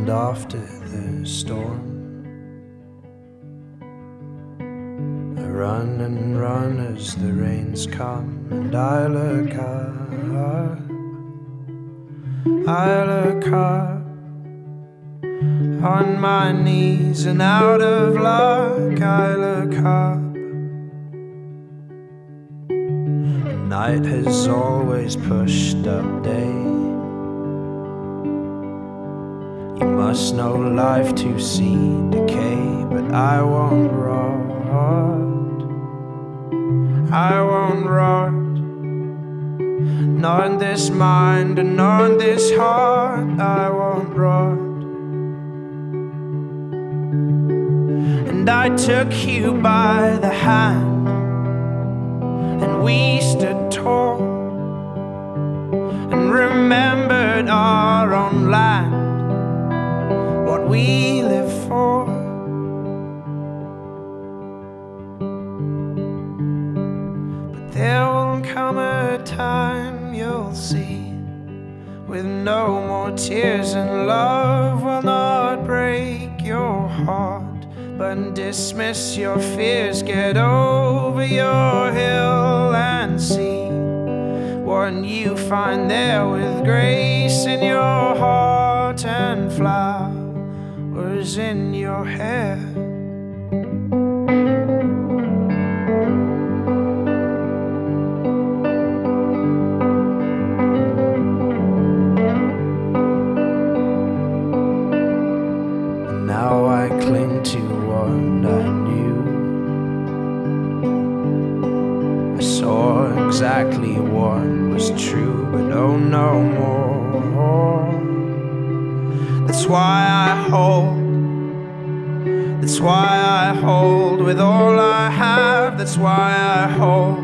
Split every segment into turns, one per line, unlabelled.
settled after the storm. I run and run as the rains come, and I look up, I look up, on my knees and out of luck. I look up. Night has always pushed up day. You must know life to see decay, but I won't rot, I won't rot, not in this mind and not in this heart. I won't rot. And I took you by the hand, and we stood tall and remembered our own land, what we live for. But there will come a time you'll see, with no more tears, and love will not break your heart, but dismiss your fears. Get over your hill and see what you find there, with grace in your heart and flowers in your hair. And now I cling to what I knew. I saw exactly what was true, but oh, no more. That's why I hold, that's why I hold with all I have. That's why I hold,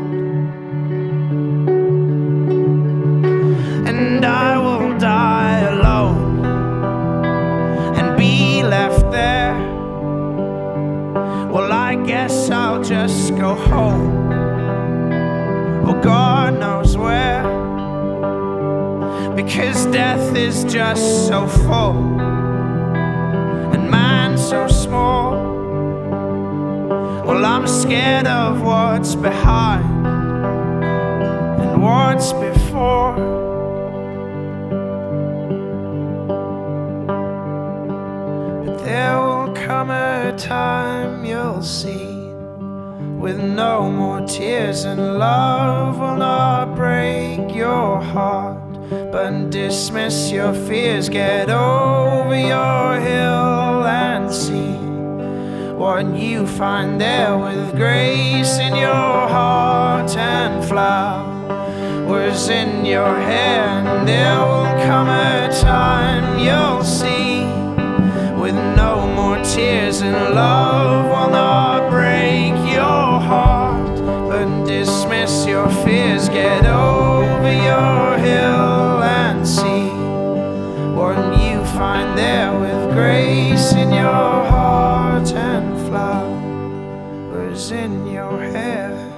and I will die alone and be left there. Well, I guess I'll just go home, oh, God knows where, because death is just so full and man so small. Well, I'm scared of what's behind and what's before. But there will come a time you'll see, with no more tears, and love will not break your heart, but dismiss your fears. Get over your hill and see what you find there, with grace in your heart and flowers in your hair. And there will come a time you'll see, with no more tears, and love will not break your heart, but dismiss your fears. Get over your hill and see what you find there, with grace in your heart and flowers in your hair.